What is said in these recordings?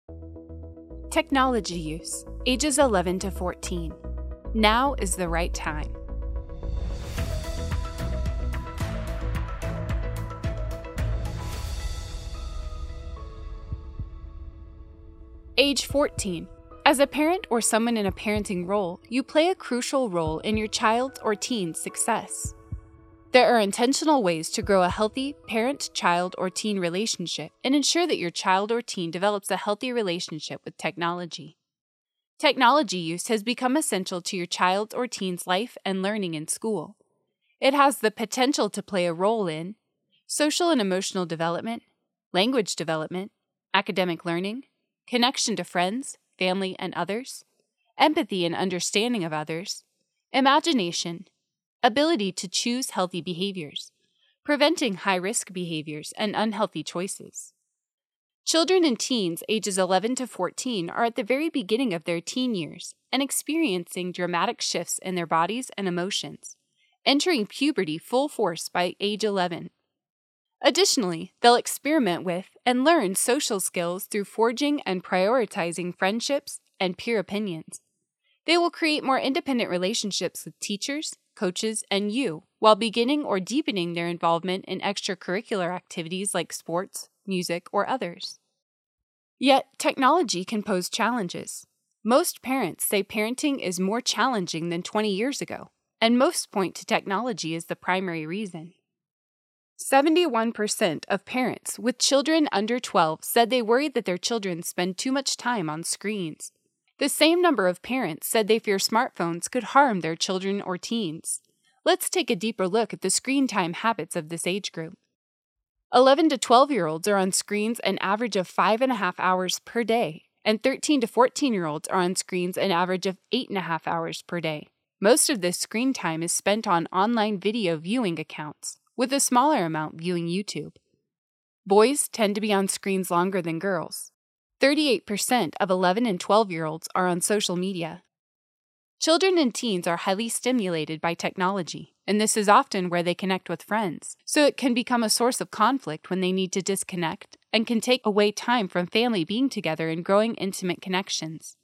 Technology use, ages 11 to 14. Now is the right time. Age 14. As a parent or someone in a parenting role, you play a crucial role in your child's or teen's success. There are intentional ways to grow a healthy parent-child or teen relationship and ensure that your child or teen develops a healthy relationship with technology. Technology use has become essential to your child's or teen's life and learning in school. It has the potential to play a role in social and emotional development, language development, academic learning, connection to friends, family, and others, empathy and understanding of others, imagination, ability to choose healthy behaviors, preventing high-risk behaviors and unhealthy choices. Children and teens ages 11 to 14 are at the very beginning of their teen years and experiencing dramatic shifts in their bodies and emotions, entering puberty full force by age 11. Additionally, they'll experiment with and learn social skills through forging and prioritizing friendships and peer opinions. They will create more independent relationships with teachers, coaches, and you, while beginning or deepening their involvement in extracurricular activities like sports, music, or others. Yet, technology can pose challenges. Most parents say parenting is more challenging than 20 years ago, and most point to technology as the primary reason. 71% of parents with children under 12 said they worried that their children spend too much time on screens. The same number of parents said they fear smartphones could harm their children or teens. Let's take a deeper look at the screen time habits of this age group. 11 to 12-year-olds are on screens an average of 5.5 hours per day, and 13 to 14-year-olds are on screens an average of 8.5 hours per day. Most of this screen time is spent on online video viewing accounts, with a smaller amount viewing YouTube. Boys tend to be on screens longer than girls. 38% of 11 and 12-year-olds are on social media. Children and teens are highly stimulated by technology, and this is often where they connect with friends, so it can become a source of conflict when they need to disconnect and can take away time from family being together and growing intimate connections.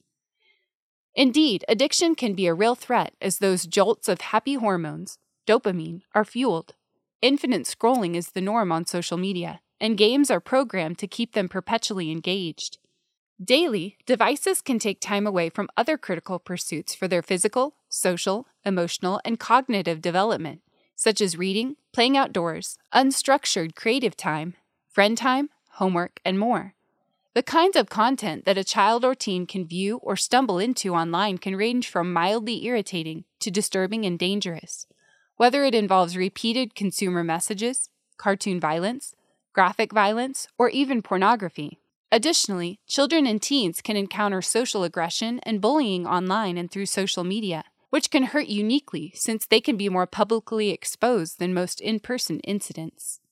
Indeed, addiction can be a real threat as those jolts of happy hormones, dopamine, are fueled. Infinite scrolling is the norm on social media, and games are programmed to keep them perpetually engaged. Daily, devices can take time away from other critical pursuits for their physical, social, emotional, and cognitive development, such as reading, playing outdoors, unstructured creative time, friend time, homework, and more. The kinds of content that a child or teen can view or stumble into online can range from mildly irritating to disturbing and dangerous, whether it involves repeated consumer messages, cartoon violence, graphic violence, or even pornography. Additionally, children and teens can encounter social aggression and bullying online and through social media, which can hurt uniquely since they can be more publicly exposed than most in-person incidents.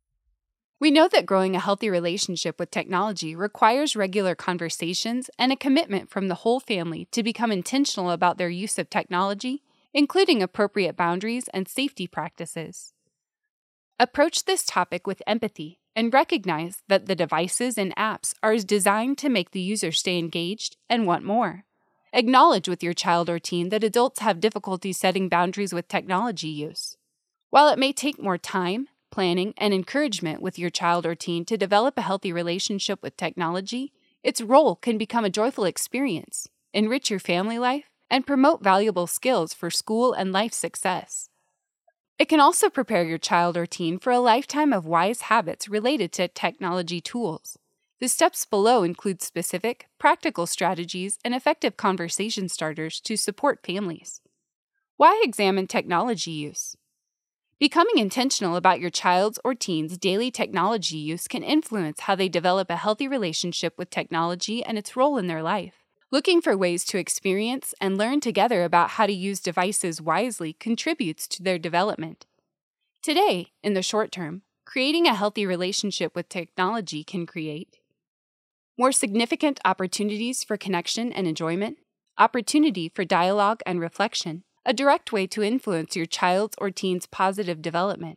We know that growing a healthy relationship with technology requires regular conversations and a commitment from the whole family to become intentional about their use of technology, including appropriate boundaries and safety practices. Approach this topic with empathy and recognize that the devices and apps are designed to make the user stay engaged and want more. Acknowledge with your child or teen that adults have difficulty setting boundaries with technology use. While it may take more time, planning, and encouragement with your child or teen to develop a healthy relationship with technology, its role can become a joyful experience, enrich your family life, and promote valuable skills for school and life success. It can also prepare your child or teen for a lifetime of wise habits related to technology tools. The steps below include specific, practical strategies and effective conversation starters to support families. Why examine technology use? Becoming intentional about your child's or teen's daily technology use can influence how they develop a healthy relationship with technology and its role in their life. Looking for ways to experience and learn together about how to use devices wisely contributes to their development. Today, in the short term, creating a healthy relationship with technology can create more significant opportunities for connection and enjoyment, opportunity for dialogue and reflection, a direct way to influence your child's or teen's positive development.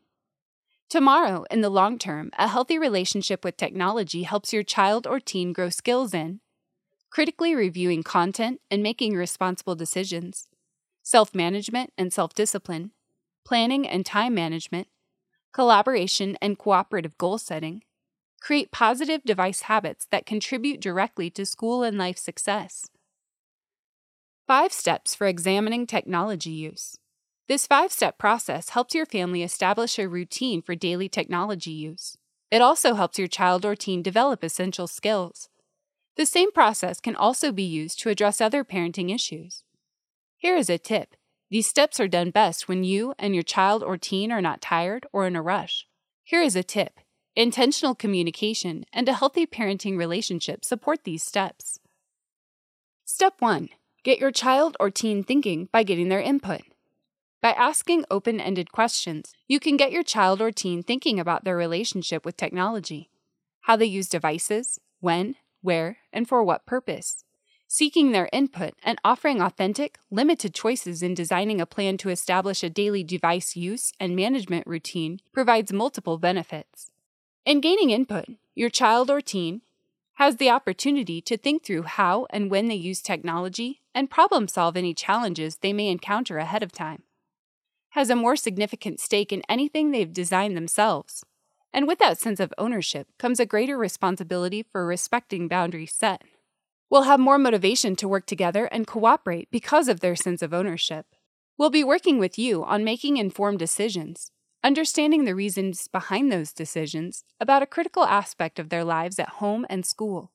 Tomorrow, in the long term, a healthy relationship with technology helps your child or teen grow skills in critically reviewing content and making responsible decisions, self-management and self-discipline, planning and time management, collaboration and cooperative goal setting. Create positive device habits that contribute directly to school and life success. 5 steps for examining technology use. This 5-step process helps your family establish a routine for daily technology use. It also helps your child or teen develop essential skills. The same process can also be used to address other parenting issues. Here is a tip. These steps are done best when you and your child or teen are not tired or in a rush. Here is a tip. Intentional communication and a healthy parenting relationship support these steps. Step 1. Get your child or teen thinking by getting their input. By asking open-ended questions, you can get your child or teen thinking about their relationship with technology, how they use devices, when, where, and for what purpose. Seeking their input and offering authentic, limited choices in designing a plan to establish a daily device use and management routine provides multiple benefits. In gaining input, your child or teen has the opportunity to think through how and when they use technology and problem solve any challenges they may encounter ahead of time. Has a more significant stake in anything they've designed themselves. And with that sense of ownership comes a greater responsibility for respecting boundaries set. Will have more motivation to work together and cooperate because of their sense of ownership. We'll be working with you on making informed decisions, understanding the reasons behind those decisions about a critical aspect of their lives at home and school.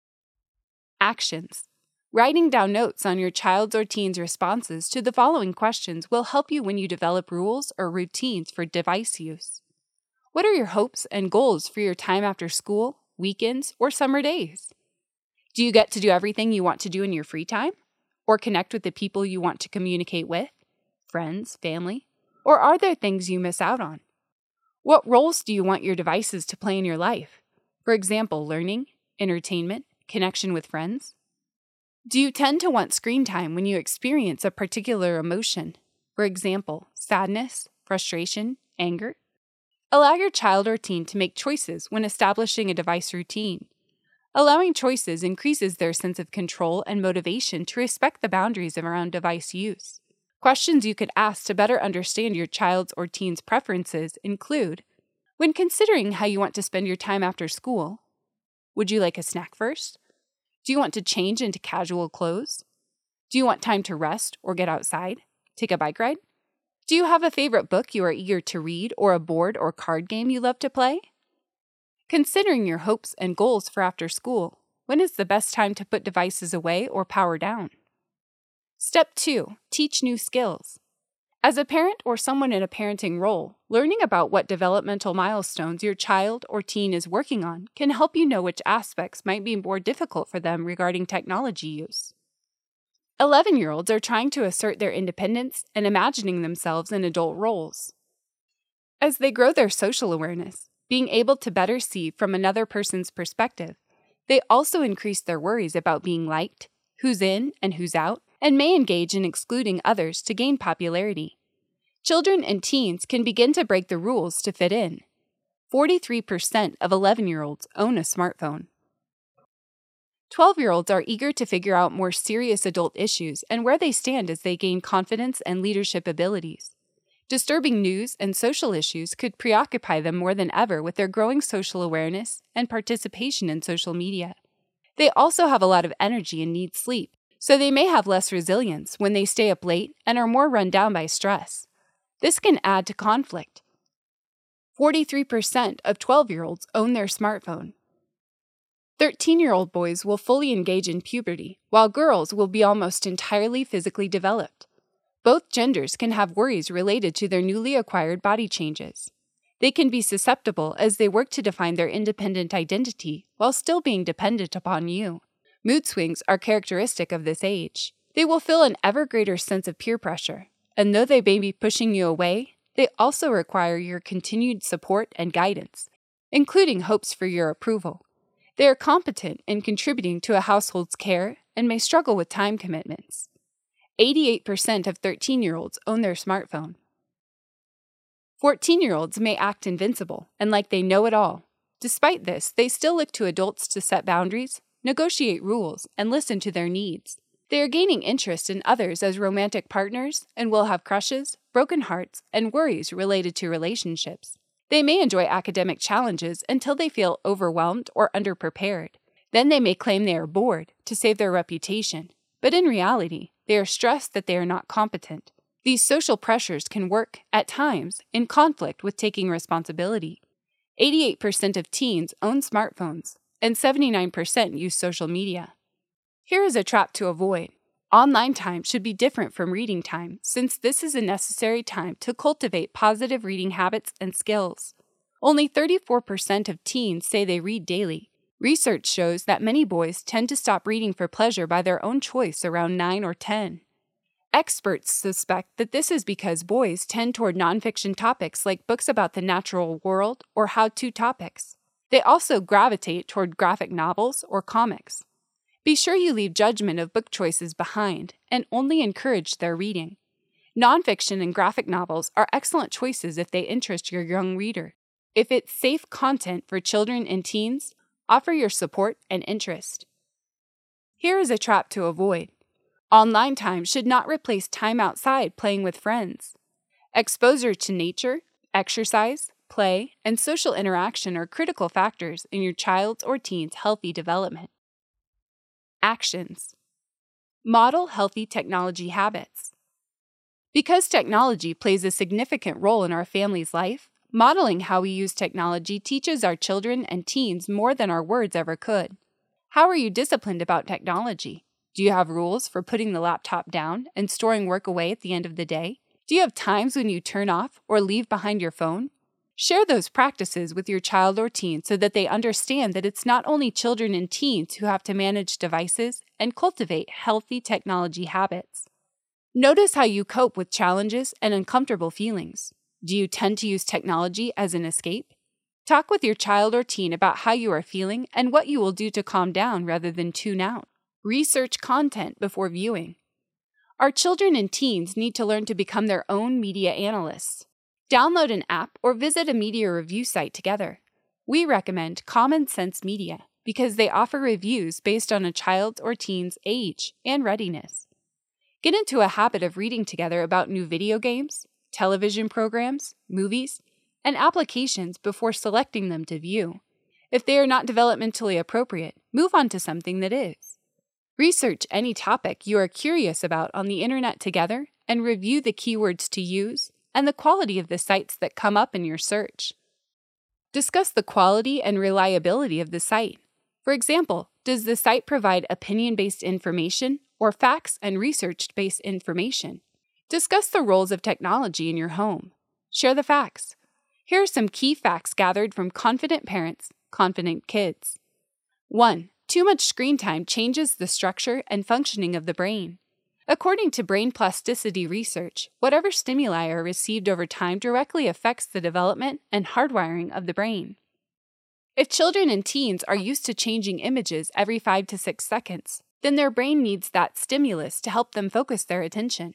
Actions. Writing down notes on your child's or teen's responses to the following questions will help you when you develop rules or routines for device use. What are your hopes and goals for your time after school, weekends, or summer days? Do you get to do everything you want to do in your free time? Or connect with the people you want to communicate with? Friends, family? Or are there things you miss out on? What roles do you want your devices to play in your life? For example, learning, entertainment, connection with friends? Do you tend to want screen time when you experience a particular emotion? For example, sadness, frustration, anger? Allow your child or teen to make choices when establishing a device routine. Allowing choices increases their sense of control and motivation to respect the boundaries around device use. Questions you could ask to better understand your child's or teen's preferences include, when considering how you want to spend your time after school, would you like a snack first? Do you want to change into casual clothes? Do you want time to rest or get outside? Take a bike ride? Do you have a favorite book you are eager to read or a board or card game you love to play? Considering your hopes and goals for after school, when is the best time to put devices away or power down? Step 2. Teach new skills. As a parent or someone in a parenting role, learning about what developmental milestones your child or teen is working on can help you know which aspects might be more difficult for them regarding technology use. 11-year-olds are trying to assert their independence and imagining themselves in adult roles. As they grow their social awareness, being able to better see from another person's perspective, they also increase their worries about being liked, who's in and who's out, and may engage in excluding others to gain popularity. Children and teens can begin to break the rules to fit in. 43% of 11-year-olds own a smartphone. 12-year-olds are eager to figure out more serious adult issues and where they stand as they gain confidence and leadership abilities. Disturbing news and social issues could preoccupy them more than ever with their growing social awareness and participation in social media. They also have a lot of energy and need sleep, so they may have less resilience when they stay up late and are more run down by stress. This can add to conflict. 43% of 12-year-olds own their smartphone. 13-year-old boys will fully engage in puberty, while girls will be almost entirely physically developed. Both genders can have worries related to their newly acquired body changes. They can be susceptible as they work to define their independent identity while still being dependent upon you. Mood swings are characteristic of this age. They will feel an ever greater sense of peer pressure, and though they may be pushing you away, they also require your continued support and guidance, including hopes for your approval. They are competent in contributing to a household's care and may struggle with time commitments. 88% of 13-year-olds own their smartphone. 14-year-olds may act invincible and like they know it all. Despite this, they still look to adults to set boundaries, negotiate rules, and listen to their needs. They are gaining interest in others as romantic partners and will have crushes, broken hearts, and worries related to relationships. They may enjoy academic challenges until they feel overwhelmed or underprepared. Then they may claim they are bored to save their reputation, but in reality, they are stressed that they are not competent. These social pressures can work, at times, in conflict with taking responsibility. 88% of teens own smartphones, and 79% use social media. Here is a trap to avoid. Online time should be different from reading time, since this is a necessary time to cultivate positive reading habits and skills. Only 34% of teens say they read daily. Research shows that many boys tend to stop reading for pleasure by their own choice around 9 or 10. Experts suspect that this is because boys tend toward nonfiction topics like books about the natural world or how-to topics. They also gravitate toward graphic novels or comics. Be sure you leave judgment of book choices behind and only encourage their reading. Nonfiction and graphic novels are excellent choices if they interest your young reader. If it's safe content for children and teens, offer your support and interest. Here is a trap to avoid. Online time should not replace time outside playing with friends. Exposure to nature, exercise, play, and social interaction are critical factors in your child's or teen's healthy development. Actions. Model healthy technology habits. Because technology plays a significant role in our family's life, modeling how we use technology teaches our children and teens more than our words ever could. How are you disciplined about technology? Do you have rules for putting the laptop down and storing work away at the end of the day? Do you have times when you turn off or leave behind your phone? Share those practices with your child or teen so that they understand that it's not only children and teens who have to manage devices and cultivate healthy technology habits. Notice how you cope with challenges and uncomfortable feelings. Do you tend to use technology as an escape? Talk with your child or teen about how you are feeling and what you will do to calm down rather than tune out. Research content before viewing. Our children and teens need to learn to become their own media analysts. Download an app or visit a media review site together. We recommend Common Sense Media because they offer reviews based on a child's or teen's age and readiness. Get into a habit of reading together about new video games, television programs, movies, and applications before selecting them to view. If they are not developmentally appropriate, move on to something that is. Research any topic you are curious about on the internet together and review the keywords to use and the quality of the sites that come up in your search. Discuss the quality and reliability of the site. For example, does the site provide opinion-based information or facts and research-based information? Discuss the roles of technology in your home. Share the facts. Here are some key facts gathered from Confident Parents, Confident Kids. 1. Too much screen time changes the structure and functioning of the brain. According to brain plasticity research, whatever stimuli are received over time directly affects the development and hardwiring of the brain. If children and teens are used to changing images every 5 to 6 seconds, then their brain needs that stimulus to help them focus their attention.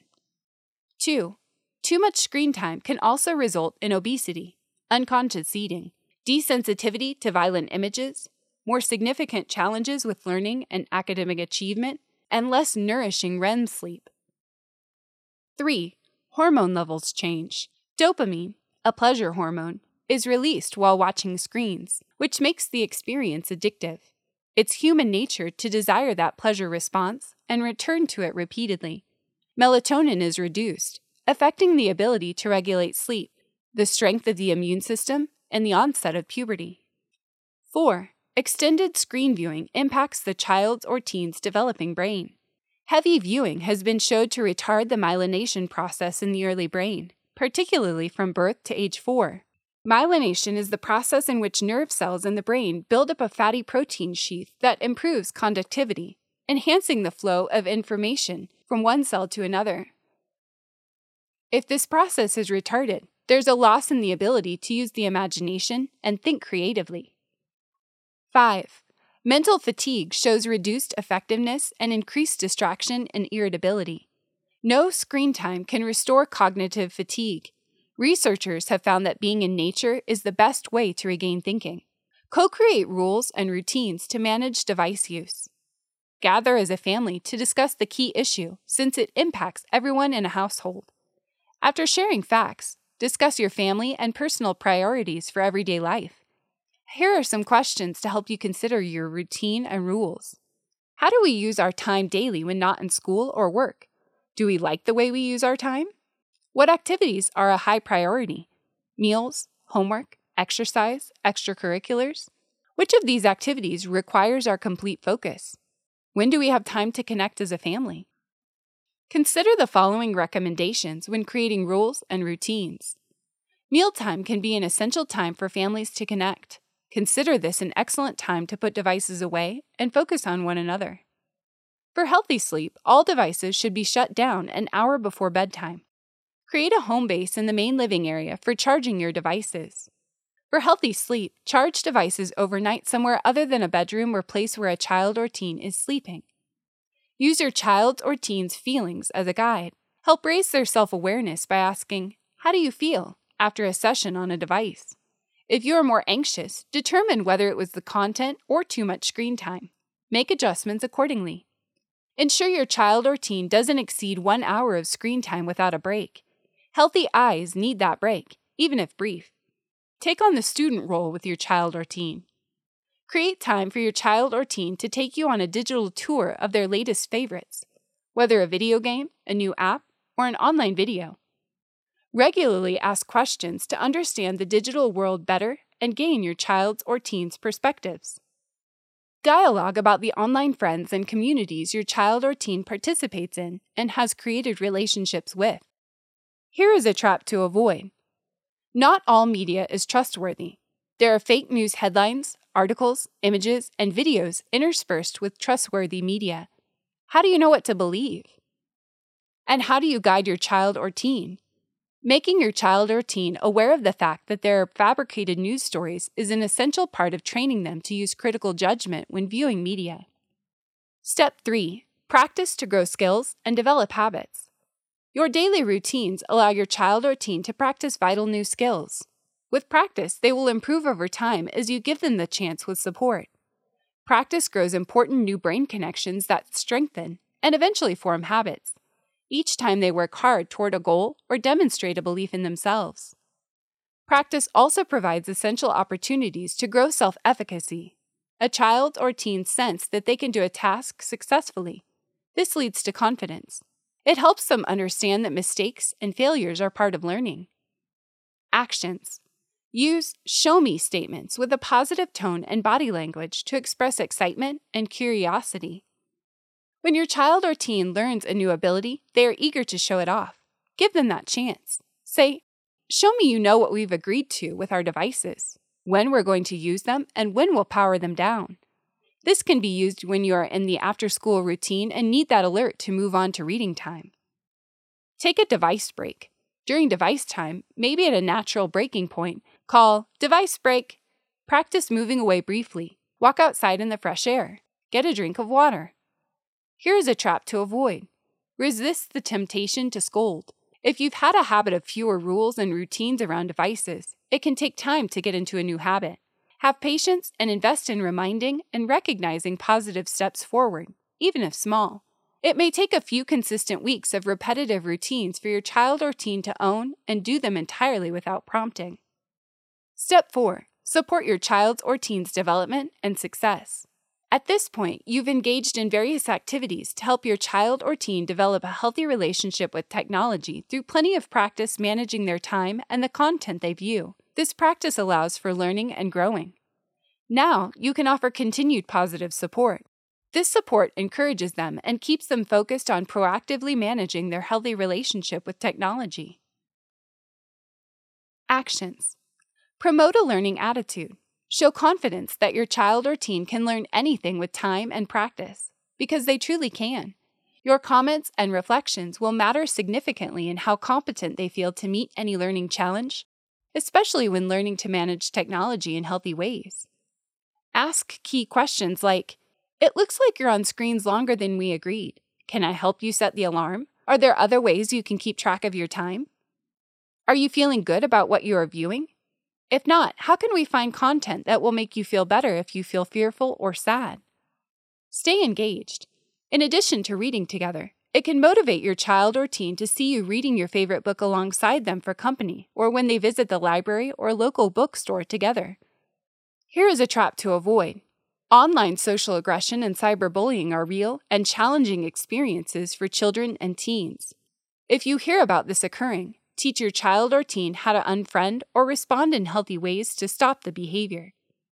2. Too much screen time can also result in obesity, unconscious eating, desensitivity to violent images, more significant challenges with learning and academic achievement, and less nourishing REM sleep. 3. Hormone levels change. Dopamine, a pleasure hormone, is released while watching screens, which makes the experience addictive. It's human nature to desire that pleasure response and return to it repeatedly. Melatonin is reduced, affecting the ability to regulate sleep, the strength of the immune system, and the onset of puberty. 4. Extended screen viewing impacts the child's or teen's developing brain. Heavy viewing has been shown to retard the myelination process in the early brain, particularly from birth to age 4. Myelination is the process in which nerve cells in the brain build up a fatty protein sheath that improves conductivity, enhancing the flow of information from one cell to another. If this process is retarded, there's a loss in the ability to use the imagination and think creatively. 5. Mental fatigue shows reduced effectiveness and increased distraction and irritability. No screen time can restore cognitive fatigue. Researchers have found that being in nature is the best way to regain thinking. Co-create rules and routines to manage device use. Gather as a family to discuss the key issue since it impacts everyone in a household. After sharing facts, discuss your family and personal priorities for everyday life. Here are some questions to help you consider your routine and rules. How do we use our time daily when not in school or work? Do we like the way we use our time? What activities are a high priority? Meals, homework, exercise, extracurriculars? Which of these activities requires our complete focus? When do we have time to connect as a family? Consider the following recommendations when creating rules and routines. Mealtime can be an essential time for families to connect. Consider this an excellent time to put devices away and focus on one another. For healthy sleep, all devices should be shut down an hour before bedtime. Create a home base in the main living area for charging your devices. For healthy sleep, charge devices overnight somewhere other than a bedroom or place where a child or teen is sleeping. Use your child's or teen's feelings as a guide. Help raise their self-awareness by asking, "How do you feel?" after a session on a device. If you are more anxious, determine whether it was the content or too much screen time. Make adjustments accordingly. Ensure your child or teen doesn't exceed 1 hour of screen time without a break. Healthy eyes need that break, even if brief. Take on the student role with your child or teen. Create time for your child or teen to take you on a digital tour of their latest favorites, whether a video game, a new app, or an online video. Regularly ask questions to understand the digital world better and gain your child's or teen's perspectives. Dialogue about the online friends and communities your child or teen participates in and has created relationships with. Here is a trap to avoid. Not all media is trustworthy. There are fake news headlines, articles, images, and videos interspersed with trustworthy media. How do you know what to believe? And how do you guide your child or teen? Making your child or teen aware of the fact that there are fabricated news stories is an essential part of training them to use critical judgment when viewing media. Step 3. Practice to grow skills and develop habits. Your daily routines allow your child or teen to practice vital new skills. With practice, they will improve over time as you give them the chance with support. Practice grows important new brain connections that strengthen and eventually form habits, each time they work hard toward a goal or demonstrate a belief in themselves. Practice also provides essential opportunities to grow self-efficacy. A child or teen sense that they can do a task successfully. This leads to confidence. It helps them understand that mistakes and failures are part of learning. Actions. Use show me statements with a positive tone and body language to express excitement and curiosity. When your child or teen learns a new ability, they are eager to show it off. Give them that chance. Say, "Show me you know what we've agreed to with our devices, when we're going to use them, and when we'll power them down." This can be used when you are in the after-school routine and need that alert to move on to reading time. Take a device break. During device time, maybe at a natural breaking point, call device break. Practice moving away briefly. Walk outside in the fresh air. Get a drink of water. Here is a trap to avoid. Resist the temptation to scold. If you've had a habit of fewer rules and routines around devices, it can take time to get into a new habit. Have patience and invest in reminding and recognizing positive steps forward, even if small. It may take a few consistent weeks of repetitive routines for your child or teen to own and do them entirely without prompting. Step 4. Support your child's or teen's development and success. At this point, you've engaged in various activities to help your child or teen develop a healthy relationship with technology through plenty of practice managing their time and the content they view. This practice allows for learning and growing. Now, you can offer continued positive support. This support encourages them and keeps them focused on proactively managing their healthy relationship with technology. Actions. Promote a learning attitude. Show confidence that your child or teen can learn anything with time and practice, because they truly can. Your comments and reflections will matter significantly in how competent they feel to meet any learning challenge, especially when learning to manage technology in healthy ways. Ask key questions like, "It looks like you're on screens longer than we agreed. Can I help you set the alarm? Are there other ways you can keep track of your time? Are you feeling good about what you are viewing?" If not, how can we find content that will make you feel better if you feel fearful or sad? Stay engaged. In addition to reading together, it can motivate your child or teen to see you reading your favorite book alongside them for company or when they visit the library or local bookstore together. Here is a trap to avoid. Online social aggression and cyberbullying are real and challenging experiences for children and teens. If you hear about this occurring, teach your child or teen how to unfriend or respond in healthy ways to stop the behavior.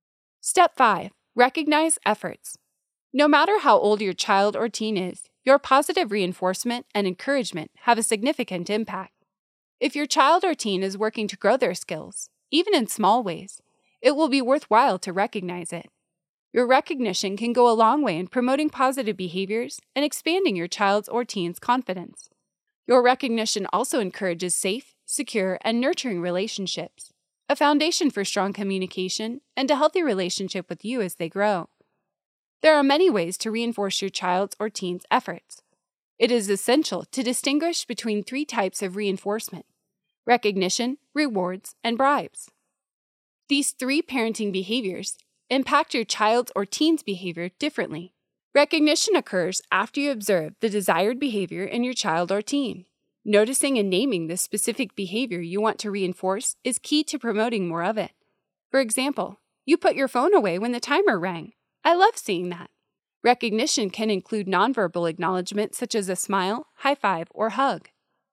Step 5. Recognize efforts. No matter how old your child or teen is, your positive reinforcement and encouragement have a significant impact. If your child or teen is working to grow their skills, even in small ways, it will be worthwhile to recognize it. Your recognition can go a long way in promoting positive behaviors and expanding your child's or teen's confidence. Your recognition also encourages safe, secure, and nurturing relationships, a foundation for strong communication and a healthy relationship with you as they grow. There are many ways to reinforce your child's or teen's efforts. It is essential to distinguish between 3 types of reinforcement: recognition, rewards, and bribes. These 3 parenting behaviors impact your child's or teen's behavior differently. Recognition occurs after you observe the desired behavior in your child or teen. Noticing and naming the specific behavior you want to reinforce is key to promoting more of it. For example, you put your phone away when the timer rang. I love seeing that. Recognition can include nonverbal acknowledgement such as a smile, high five, or hug.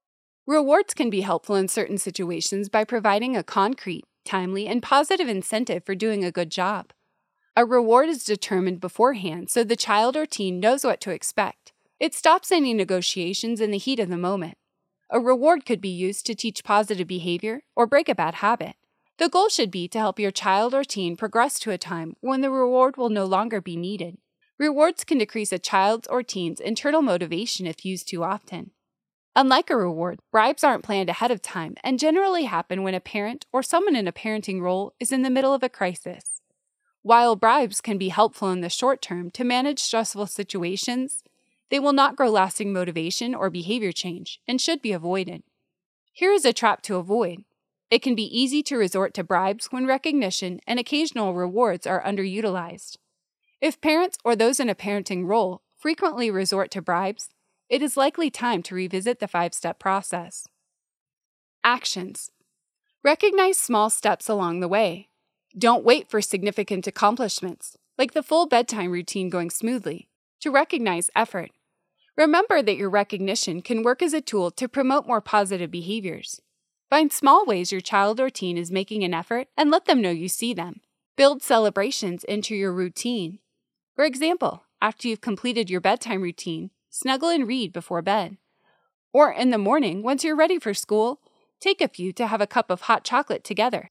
Rewards can be helpful in certain situations by providing a concrete, timely, and positive incentive for doing a good job. A reward is determined beforehand so the child or teen knows what to expect. It stops any negotiations in the heat of the moment. A reward could be used to teach positive behavior or break a bad habit. The goal should be to help your child or teen progress to a time when the reward will no longer be needed. Rewards can decrease a child's or teen's internal motivation if used too often. Unlike a reward, bribes aren't planned ahead of time and generally happen when a parent or someone in a parenting role is in the middle of a crisis. While bribes can be helpful in the short term to manage stressful situations, they will not grow lasting motivation or behavior change and should be avoided. Here is a trap to avoid. It can be easy to resort to bribes when recognition and occasional rewards are underutilized. If parents or those in a parenting role frequently resort to bribes, it is likely time to revisit the 5-step process. Actions. Recognize small steps along the way. Don't wait for significant accomplishments, like the full bedtime routine going smoothly, to recognize effort. Remember that your recognition can work as a tool to promote more positive behaviors. Find small ways your child or teen is making an effort and let them know you see them. Build celebrations into your routine. For example, after you've completed your bedtime routine, snuggle and read before bed. Or in the morning, once you're ready for school, take a few to have a cup of hot chocolate together.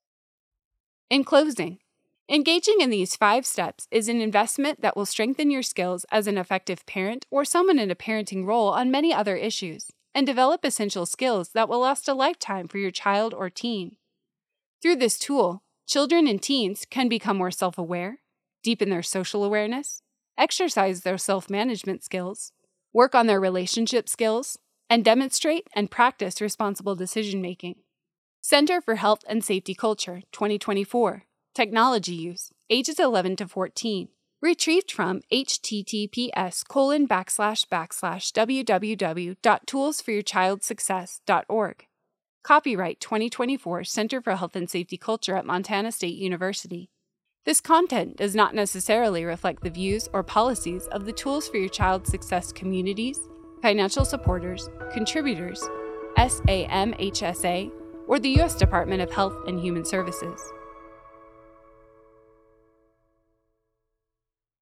In closing, engaging in these 5 steps is an investment that will strengthen your skills as an effective parent or someone in a parenting role on many other issues, and develop essential skills that will last a lifetime for your child or teen. Through this tool, children and teens can become more self-aware, deepen their social awareness, exercise their self-management skills, work on their relationship skills, and demonstrate and practice responsible decision-making. Center for Health and Safety Culture, 2024. Technology use, ages 11 to 14. Retrieved from https://www.toolsforyourchildsuccess.org. Copyright 2024 Center for Health and Safety Culture at Montana State University. This content does not necessarily reflect the views or policies of the Tools for Your Child Success communities, financial supporters, contributors, SAMHSA, or the U.S. Department of Health and Human Services.